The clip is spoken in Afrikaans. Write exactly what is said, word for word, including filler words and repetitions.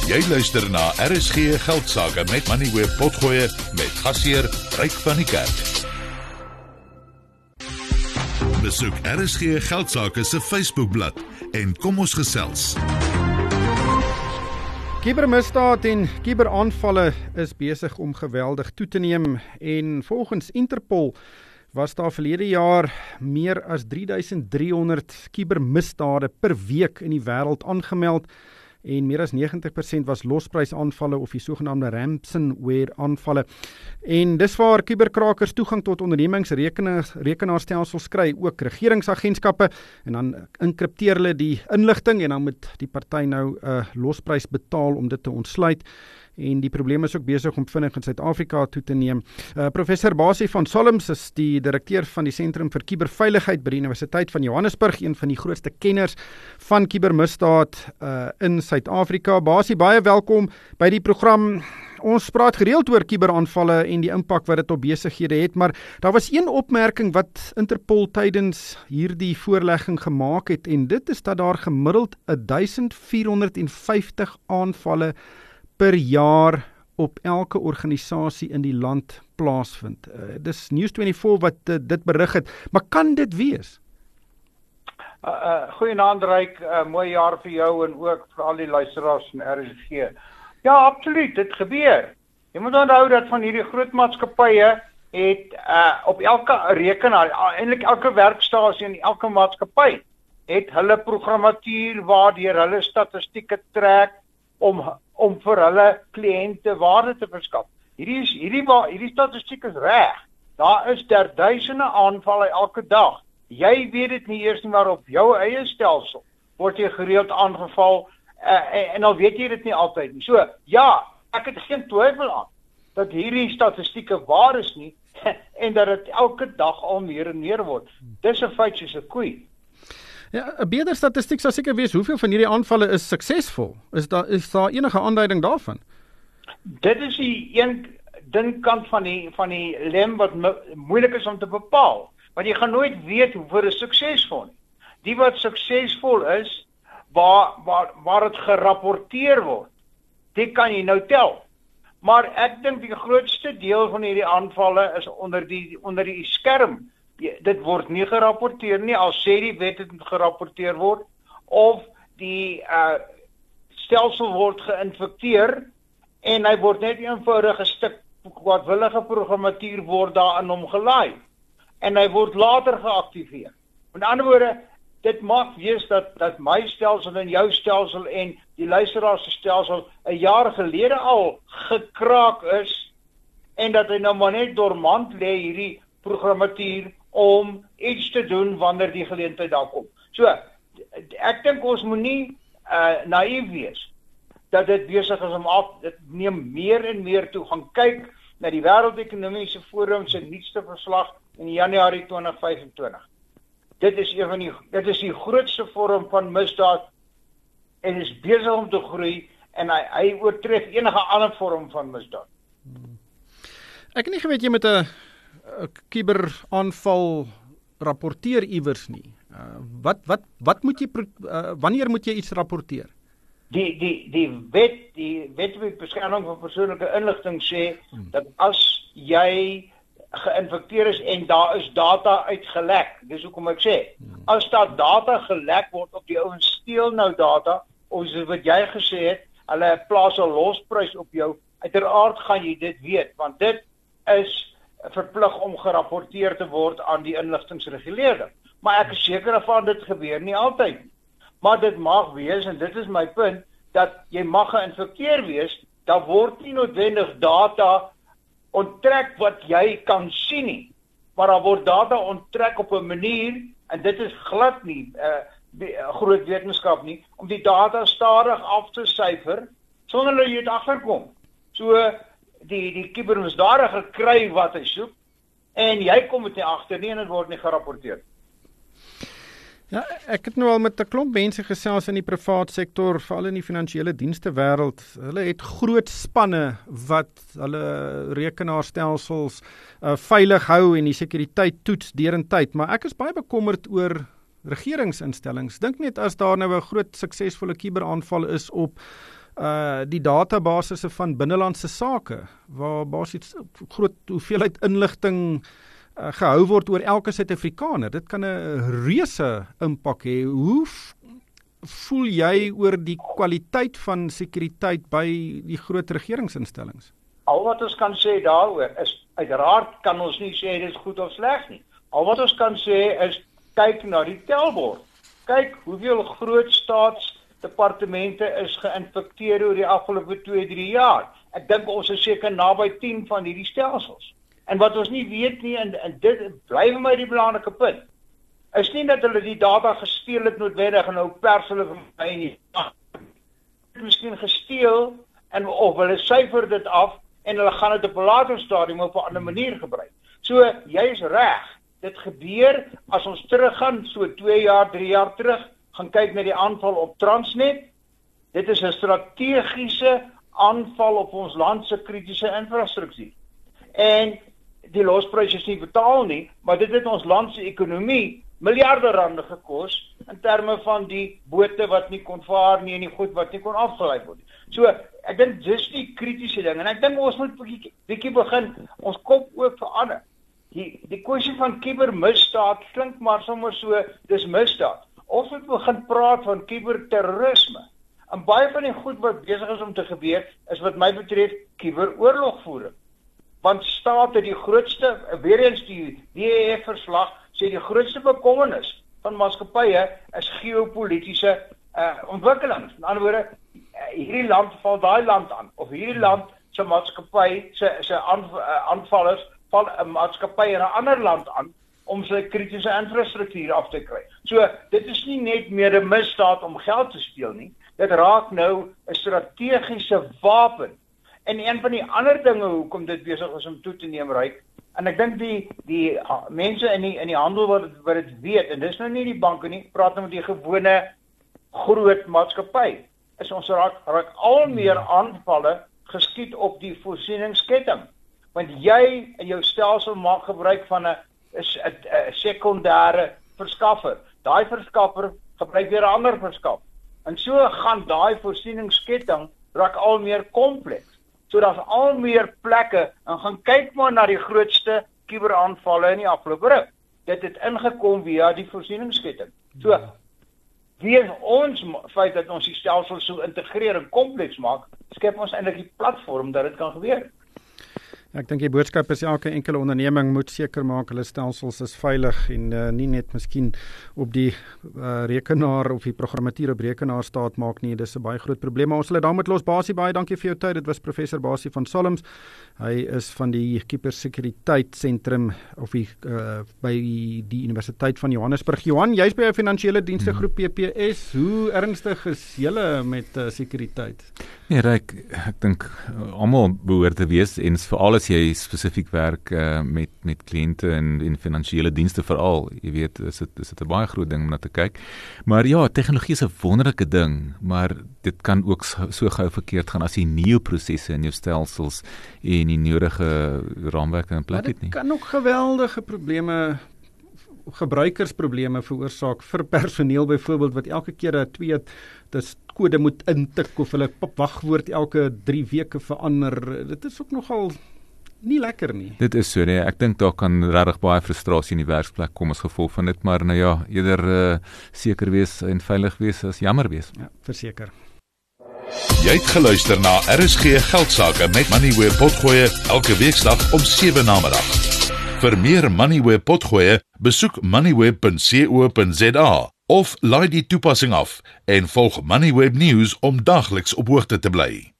Jy luister na R S G Geldsaake met Money Web Potgoe met gasheer Ryk van die Kerk. Besoek R S G Geldsaake se Facebookblad en kom ons gesels. Kibermisdaad en kiberaanvalle is besig om geweldig toe te neem en volgens Interpol was daar verlede jaar meer as drie duisend drie honderd kibermisdade per week in die wêreld aangemeld en meer as negentig persent was losprysaanvalle of die sogenaamde ransomware aanvalle. En dis waar kiberkrakers toegang tot ondernemingsrekenaarstelsels kry, ook regeringsagentskappe, en dan inkripteer hulle die inligting en dan moet die party nou 'n uh, losprys betaal om dit te ontsluit. En die probleem is ook besig om vinnig in Suid-Afrika toe te neem. Uh, Professor Basie van Solms is die direkteur van die Sentrum vir Kiberveiligheid by die Universiteit van Johannesburg, een van die grootste kenners van kibermisdaad uh, in Suid-Afrika. Basie, baie welkom by die program. Ons praat gereeld oor kiberaanvalle en die impak wat dit op besighede het, maar daar was een opmerking wat Interpol tydens hierdie voorlegging gemaak het, en dit is dat daar gemiddeld duisend vier honderd vyftig aanvalle per jaar op elke organisasie in die land plaasvind. Uh, dis News vyf-en-twintig wat uh, dit berig het, maar kan dit wees? Uh, uh, Goeienaand Ryk, uh, mooi jaar vir jou en ook vir al die luisteraars van R S G. Ja, absoluut, dit gebeur. Jy moet onthou dat van hierdie groot maatskappye het uh, op elke rekenaar, eintlik elke werkstasie en elke maatskappy het hulle programmatuur waardeur hulle statistieke trek om om vir hulle kliënte waarde te verskaf. Hierdie is hierdie hierdie statistiek is reg. Daar is daar duisende aanvalle elke dag. Jy weet dit nie eers nie, maar op jou eie stelsel word jy gereeld aangeval uh, en, en al weet jy dit nie altyd nie. So, ja, ek het geen twyfel aan dat hierdie statistieke waar is nie en dat dit elke dag al meer en meer word. Dis 'n feit soos 'n koei. Ja, 'n beter statistiek sal seker wees hoeveel van hierdie aanvalle is suksesvol. Is daar is daar enige aanduiding daarvan? Dit is die een ding kant van die van die lem wat mo moeilik is om te bepaal, want jy gaan nooit weet hoeveel is suksesvol nie. Die wat suksesvol is, waar waar waar dit gerapporteer word, dit kan jy nou tel. Maar ek dink die grootste deel van hierdie aanvalle is onder die onder die skerm. Dit word nie gerapporteer nie, al sê die wet het gerapporteer word, of die uh, stelsel word geïnfekteer en hy word net eenvoudig 'n stuk kwadwillige programmatuur word daarin omgelaai en hy word later geaktiveer. Met ander woorde, dit maak wees dat dat my stelsel en jou stelsel en die luisteraar se stelsel 'n jaar gelede al gekraak is en dat hy nou maar net dormant lê hierdie programmatuur om iets te doen wanneer die geleentheid daar kom. So, ek dink ons moet nie uh, naïef wees dat dit besig is om af, dit neem meer en meer toe. Gaan kyk na die Wêreldekonomiese Forum se nuutste verslag in Januarie twintig vyf-en-twintig. Dit is een van die dit is die grootste vorm van misdaad en is besig om te groei en hy, hy oortref enige ander vorm van misdaad. Ek het nie geweet jy met 'n kiberaanval rapporteer iewers nie. Uh, wat wat wat moet jy uh, wanneer moet jy iets rapporteer? Die die die wet die wet vir beskerming van persoonlike inligting sê hmm. dat as jy geïnfekteer is en daar is data uitgelek, dis hoekom ek sê, hmm. as daar data gelek word op die ouens steel nou data, of soos wat jy gesê het, hulle plaas 'n losprys op jou, uiteraard gaan jy dit weet, want dit is verplig om gerapporteer te word aan die inligtingsreguleerder. Maar ek is seker van dit gebeur nie altyd. Maar dit mag wees, en dit is my punt, dat jy mag geïnfekteer wees, daar word nie noodwendig data onttrek wat jy kan sien nie, maar daar word data onttrek op 'n manier, en dit is glad nie uh, groot wetenskap nie, om die data stadig af te syfer, sonder dat jy dit agterkom. So, die die kibermisdadiger kry wat hy soek en jy kom dit nie agter nie en dit word nie gerapporteer. Ja, ek het nou al met 'n klomp mense gesels in die privaat sektor, veral in die finansiële dienste wêreld. Hulle het groot spanne wat hulle rekenaarstelsels uh, veilig hou en die sekuriteit toets deurentyd, maar ek is baie bekommerd oor regeringsinstellings. Dink net as daar nou 'n groot suksesvolle kiberaanval is op uh die databasisse van binnelandse sake waar basies groot hoeveelheid inligting uh, gehou word oor elke Suid-Afrikaner. Dit kan 'n reuse impak hê. Hoe voel jy oor die kwaliteit van sekuriteit by die groot regeringsinstellings? Al wat ons kan sê daaroor is, uiteraard kan ons nie sê dit is goed of sleg nie. Al wat ons kan sê is, kyk na die telbord. Kyk hoeveel groot staatsdepartemente is geïnfekteer oor die afgelope twee, drie jaar. Ek dink ons is seker naby tien van hierdie stelsels. En wat ons nie weet nie, en, en dit bly vir my die belangrike punt, is nie dat hulle die data gesteel het noodwendig en nou pers hulle vir my nie. Miskien gesteel, en of hulle syfer dit af, en hulle gaan dit op 'n later stadium op 'n ander manier gebruik. So, jy is reg. Dit gebeur as ons teruggaan, so twee jaar, drie jaar terug, gaan kyk na die aanval op Transnet. Dit is 'n strategiese aanval op ons land se kritiese infrastruktuur. En die losprys is nie betaal nie, maar dit het ons land se ekonomie miljarde rande gekos in terme van die bote wat nie kon vaar nie en die goed wat nie kon afgelei word nie. So, ek dink dis die kritiese ding en ek dink ons moet bietjie bietjie begin ons kop ook verander. Die die kwessie van kubermisdaad klink maar sommer so dis misdaad. Ons moet begin praat van kuberterrorisme. En baie van die goed wat besig is om te gebeur is wat my betref kuberoorlogvoering. Want state die grootste, weer eens die D E F verslag sê die grootste bekommernis van maatskappye is geopolitiese uh, ontwikkelings. In ander woorde, hierdie land val daai land aan of hierdie land se maatskappy se se aanvallers val 'n maatskappy in 'n ander land aan om sy kritiese infrastruktuur af te kry. So dit is nie net meer 'n misdaad om geld te steel nie. Dit raak nou 'n strategiese wapen. En een van die ander dinge hoekom dit besig is om toe te neem, Ryk, en ek dink die die uh, mense in die in die handel wat wat dit weet, en dis nou nie die banke nie, praat nou met die gewone groot maatskappy. Is ons raak raak al meer aanvalle geskied op die voorsieningsketting. Want jy in jou stelsel maak gebruik van 'n 'n sekondêre verskaffer. Daai verskaffer gebruik weer 'n ander verskaffer. En so gaan daai voorsieningsketting raak al meer kompleks. So daar's al meer plekke en gaan kyk maar na die grootste kuberaanvalle in die afgelope ruk. Dit het ingekom via die voorsieningsketting. So weer ons feit dat ons die stelsel so integreer en kompleks maak, skep ons eintlik die platform dat dit kan gebeur. Ek dink die boodskap is elke enkele onderneming moet seker maak hulle stelsels is veilig en uh, nie net miskien op die uh, rekenaar of die programmatuur op rekenaar staat maak nie. Dis 'n baie groot probleem. Maar ons sal dit daarmee los. Basie, baie dankie vir jou tyd. Dit was professor Basie van Solms. Hy is van die Kubersekuriteit-sentrum of die, uh, by die Universiteit van Johannesburg. Johan, jy's by 'n finansiële dienste groep P P S. Hoe ernstig is julle met uh, sekuriteit? Nee, Ryk, ek dink uh, almal behoort te wees en veral as jy spesifiek werk uh, met met kliënte en en finansiële dienste veral, jy weet, is dit is dit 'n baie groot ding om na te kyk. Maar ja, tegnologie is 'n wonderlike ding, maar dit kan ook so, so gou verkeerd gaan as jy nuwe prosesse in jou stelsels en die nodige raamwerke in plek het nie. Dit kan ook geweldige probleme gebruikersprobleme veroorsaak vir personeel byvoorbeeld wat elke keer 'n twee dis kode moet intik of hulle wagwoord elke drie weke verander. Dit is ook nogal nie lekker nie. Dit is so, nee. Ek dink daar kan regtig baie frustrasie in die werksplek kom as gevolg van dit, maar nou ja, eerder uh, seker wees en veilig wees as jammer wees. Ja, verseker. Jy het geluister na R S G Geldsaake met Moneyweb Potgoe elke weeksdag om sewe namiddag. Vir meer Moneyweb Potgoe, besoek moneyweb punt co punt za of laai die toepassing af en volg Moneyweb News om dagliks op hoogte te bly.